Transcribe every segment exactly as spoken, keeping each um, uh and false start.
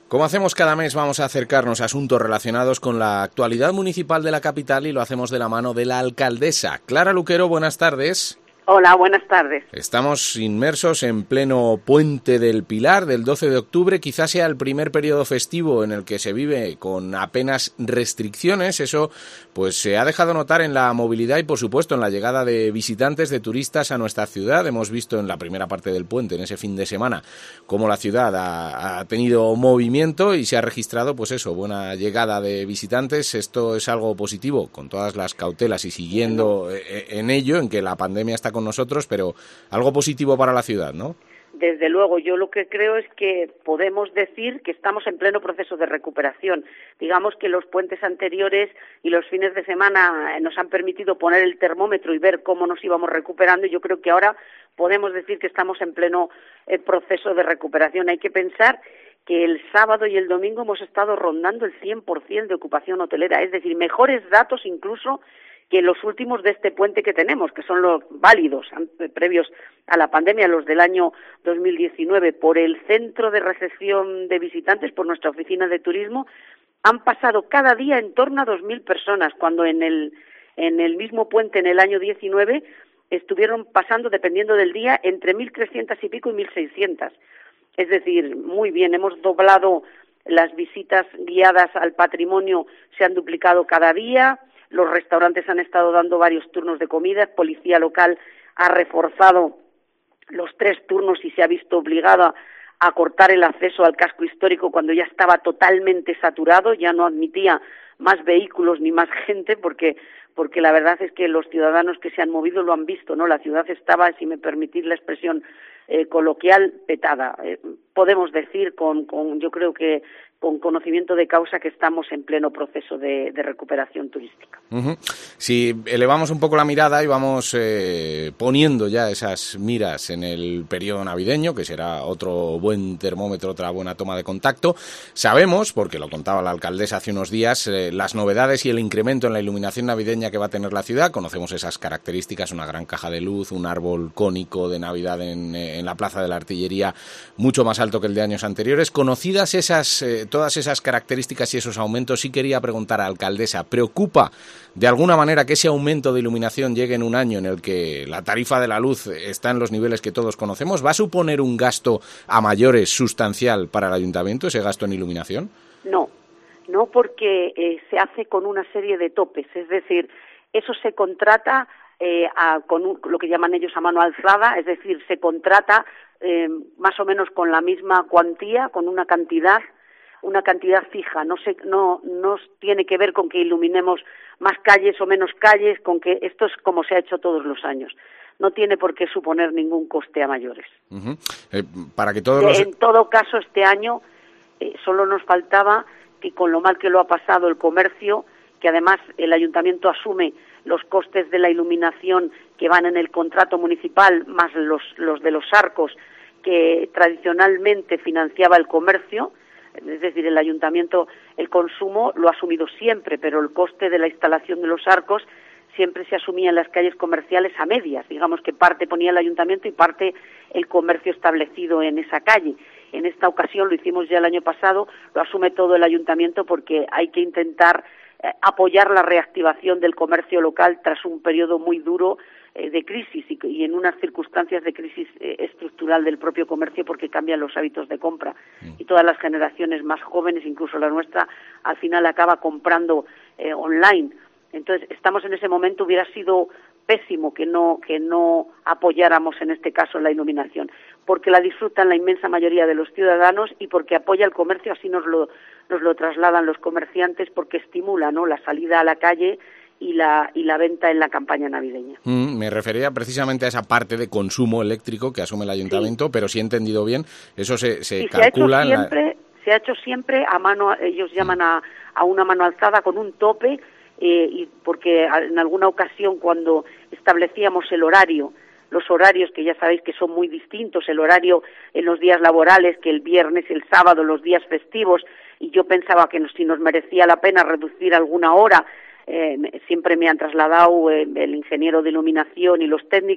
Como hacemos cada mes, vamos a acercarnos a asuntos relacionados con la actualidad municipal de la capital y lo hacemos de la mano de la alcaldesa. Clara Luquero, buenas tardes. Hola, buenas tardes. Estamos inmersos en pleno Puente del Pilar del doce de octubre. Quizás sea el primer periodo festivo en el que se vive con apenas restricciones. Eso pues se ha dejado notar en la movilidad y, por supuesto, en la llegada de visitantes, de turistas a nuestra ciudad. Hemos visto en la primera parte del puente, en ese fin de semana, cómo la ciudad ha, ha tenido movimiento y se ha registrado, pues eso, buena llegada de visitantes. Esto es algo positivo, con todas las cautelas y siguiendo en ello, en que la pandemia está con nosotros, pero algo positivo para la ciudad, ¿no? Desde luego, yo lo que creo es que podemos decir que estamos en pleno proceso de recuperación. Digamos que los puentes anteriores y los fines de semana nos han permitido poner el termómetro y ver cómo nos íbamos recuperando, y yo creo que ahora podemos decir que estamos en pleno eh, proceso de recuperación. Hay que pensar que el sábado y el domingo hemos estado rondando el cien por ciento de ocupación hotelera, es decir, mejores datos incluso que los últimos de este puente que tenemos, que son los válidos, previos a la pandemia, los del año dos mil diecinueve, por el centro de recepción de visitantes, por nuestra oficina de turismo, han pasado cada día en torno a dos mil personas, cuando en el, en el mismo puente en el año diecinueve estuvieron pasando, dependiendo del día, entre mil trescientas y pico y mil seiscientas. Es decir, muy bien, hemos doblado las visitas guiadas al patrimonio, se han duplicado cada día. Los restaurantes han estado dando varios turnos de comida, policía local ha reforzado los tres turnos y se ha visto obligada a cortar el acceso al casco histórico cuando ya estaba totalmente saturado, ya no admitía más vehículos ni más gente, porque porque la verdad es que los ciudadanos que se han movido lo han visto, ¿no? La ciudad estaba, si me permitís la expresión eh, coloquial, petada. Eh, podemos decir con, con, yo creo que con conocimiento de causa, que estamos en pleno proceso de, de recuperación turística. Uh-huh. Si elevamos un poco la mirada y vamos eh, poniendo ya esas miras en el periodo navideño, que será otro buen termómetro, otra buena toma de contacto, sabemos, porque lo contaba la alcaldesa hace unos días, eh, las novedades y el incremento en la iluminación navideña que va a tener la ciudad. Conocemos esas características, una gran caja de luz, un árbol cónico de Navidad en, en la Plaza de la Artillería, mucho más alto que el de años anteriores. Conocidas esas eh, todas esas características y esos aumentos, sí quería preguntar a la alcaldesa, ¿preocupa de alguna manera que ese aumento de iluminación llegue en un año en el que la tarifa de la luz está en los niveles que todos conocemos? ¿Va a suponer un gasto a mayores sustancial para el ayuntamiento, ese gasto en iluminación? No, no, porque eh, se hace con una serie de topes, es decir, eso se contrata eh, a, con un, lo que llaman ellos a mano alzada, es decir, se contrata eh, más o menos con la misma cuantía, con una cantidad una cantidad fija, no se, no, no tiene que ver con que iluminemos más calles o menos calles, con que esto es como se ha hecho todos los años. No tiene por qué suponer ningún coste a mayores. Uh-huh. Eh, para que todos los... En todo caso, este año eh, solo nos faltaba que, con lo mal que lo ha pasado el comercio, que además el ayuntamiento asume los costes de la iluminación que van en el contrato municipal, más los, los de los arcos que tradicionalmente financiaba el comercio. Es decir, el ayuntamiento, el consumo lo ha asumido siempre, pero el coste de la instalación de los arcos siempre se asumía en las calles comerciales a medias. Digamos que parte ponía el ayuntamiento y parte el comercio establecido en esa calle. En esta ocasión, lo hicimos ya el año pasado, lo asume todo el ayuntamiento porque hay que intentar eh, apoyar la reactivación del comercio local tras un periodo muy duro eh, de crisis y, y en unas circunstancias de crisis eh, estructural del propio comercio, porque cambian los hábitos de compra y todas las generaciones más jóvenes, incluso la nuestra, al final acaba comprando eh, online. Entonces, estamos en ese momento, hubiera sido pésimo que no que no apoyáramos en este caso la iluminación, porque la disfrutan la inmensa mayoría de los ciudadanos y porque apoya el comercio, así nos lo nos lo trasladan los comerciantes, porque estimula, ¿no?, la salida a la calle y la y la venta en la campaña navideña. Mm, me refería precisamente a esa parte de consumo eléctrico que asume el ayuntamiento, sí. Pero si he entendido bien, eso se, se sí, calcula... Se ha hecho siempre, la... se ha hecho siempre a mano, ellos llaman a, a una mano alzada con un tope, eh, y porque en alguna ocasión cuando establecíamos el horario, los horarios que ya sabéis que son muy distintos, el horario en los días laborales que el viernes, el sábado, los días festivos, y yo pensaba que si nos merecía la pena reducir alguna hora, eh, siempre me han trasladado eh, el ingeniero de iluminación y los técnicos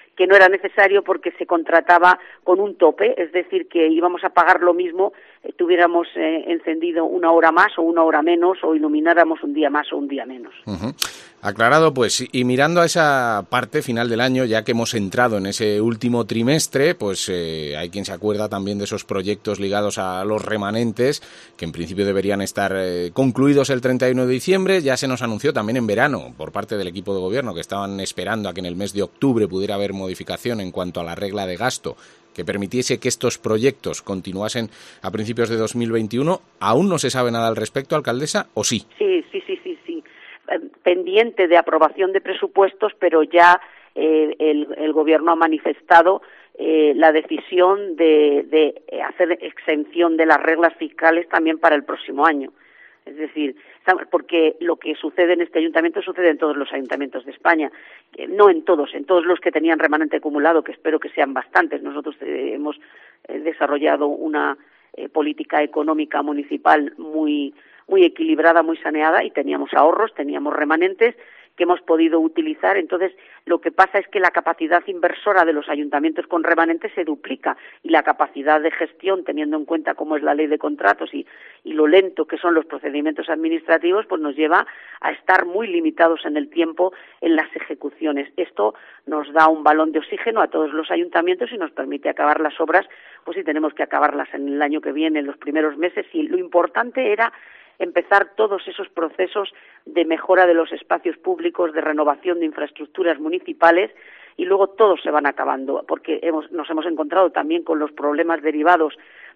que no era necesario porque se contrataba con un tope, es decir, que íbamos a pagar lo mismo, eh, tuviéramos eh, encendido una hora más o una hora menos, o ilumináramos un día más o un día menos. Uh-huh. Aclarado, pues, y mirando a esa parte final del año, ya que hemos entrado en ese último trimestre, pues eh, hay quien se acuerda también de esos proyectos ligados a los remanentes, que en principio deberían estar eh, concluidos el treinta y uno de diciembre. Ya se nos anunció también en verano, por parte del equipo de gobierno, que estaban esperando a que en el mes de octubre pudiera haber modificación en cuanto a la regla de gasto, que permitiese que estos proyectos continuasen a principios de dos mil veintiuno. ¿Aún no se sabe nada al respecto, alcaldesa, o sí? Sí, sí, sí, sí, sí. Pendiente de aprobación de presupuestos, pero ya eh, el, el Gobierno ha manifestado eh, la decisión de, de hacer exención de las reglas fiscales también para el próximo año. Es decir, porque lo que sucede en este ayuntamiento sucede en todos los ayuntamientos de España, no en todos, en todos los que tenían remanente acumulado, que espero que sean bastantes. Nosotros eh, hemos eh, desarrollado una eh, política económica municipal muy muy equilibrada, muy saneada, y teníamos ahorros, teníamos remanentes que hemos podido utilizar. Entonces, lo que pasa es que la capacidad inversora de los ayuntamientos con remanentes se duplica, y la capacidad de gestión, teniendo en cuenta cómo es la ley de contratos y, y lo lento que son los procedimientos administrativos, pues nos lleva a estar muy limitados en el tiempo en las ejecuciones. Esto nos da un balón de oxígeno a todos los ayuntamientos y nos permite acabar las obras, pues si tenemos que acabarlas en el año que viene, en los primeros meses. Y lo importante era empezar todos esos procesos de mejora de los espacios públicos, de renovación de infraestructuras municipales, y luego todos se van acabando, porque hemos, nos hemos encontrado también con los problemas derivados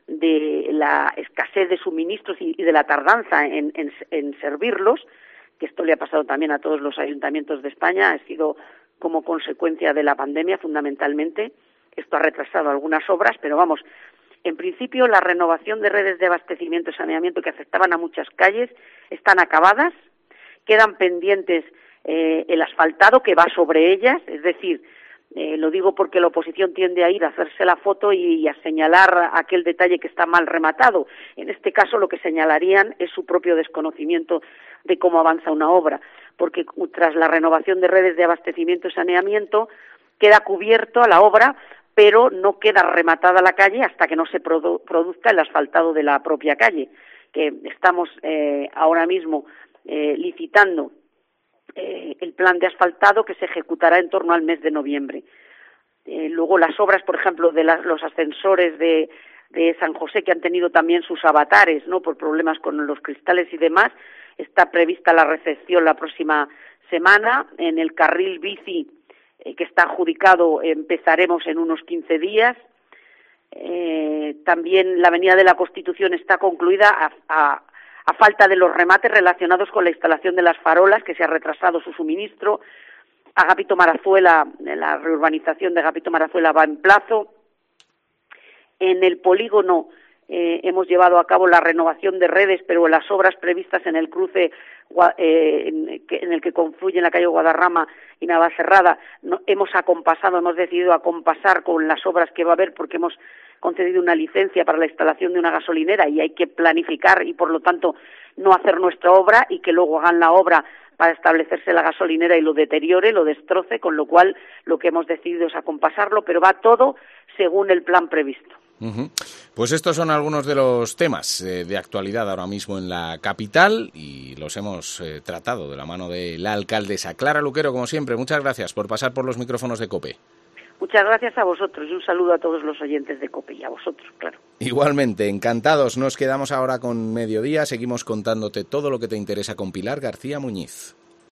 de la escasez de suministros y, y de la tardanza en, en, en servirlos, que esto le ha pasado también a todos los ayuntamientos de España, ha sido como consecuencia de la pandemia fundamentalmente. Esto ha retrasado algunas obras, pero vamos, en principio, la renovación de redes de abastecimiento y saneamiento que afectaban a muchas calles están acabadas. Quedan pendientes eh, el asfaltado que va sobre ellas, es decir, eh, lo digo porque la oposición tiende a ir a hacerse la foto y, y a señalar aquel detalle que está mal rematado. En este caso, lo que señalarían es su propio desconocimiento de cómo avanza una obra, porque tras la renovación de redes de abastecimiento y saneamiento queda cubierto a la obra, pero no queda rematada la calle hasta que no se produ- produzca el asfaltado de la propia calle, que estamos eh, ahora mismo eh, licitando eh, el plan de asfaltado, que se ejecutará en torno al mes de noviembre. Eh, luego las obras, por ejemplo, de la, los ascensores de, de San José, que han tenido también sus avatares, ¿no?, por problemas con los cristales y demás, está prevista la recepción la próxima semana. En el carril bici, que está adjudicado, empezaremos en unos quince días. Eh, también la Avenida de la Constitución está concluida a, a, a falta de los remates relacionados con la instalación de las farolas, que se ha retrasado su suministro. Agapito Marazuela, la reurbanización de Agapito Marazuela va en plazo. En el polígono eh, hemos llevado a cabo la renovación de redes, pero las obras previstas en el cruce eh, en, que, en el que confluyen la calle Guadarrama y Navacerrada, no, hemos acompasado, hemos decidido acompasar con las obras que va a haber, porque hemos concedido una licencia para la instalación de una gasolinera y hay que planificar y, por lo tanto, no hacer nuestra obra y que luego hagan la obra para establecerse la gasolinera y lo deteriore, lo destroce, con lo cual lo que hemos decidido es acompasarlo, pero va todo según el plan previsto. Uh-huh. Pues estos son algunos de los temas eh, de actualidad ahora mismo en la capital, y los hemos eh, tratado de la mano de la alcaldesa Clara Luquero, como siempre. Muchas gracias por pasar por los micrófonos de COPE. Muchas gracias a vosotros y un saludo a todos los oyentes de COPE y a vosotros, claro. Igualmente, encantados. Nos quedamos ahora con Mediodía. Seguimos contándote todo lo que te interesa con Pilar García Muñiz.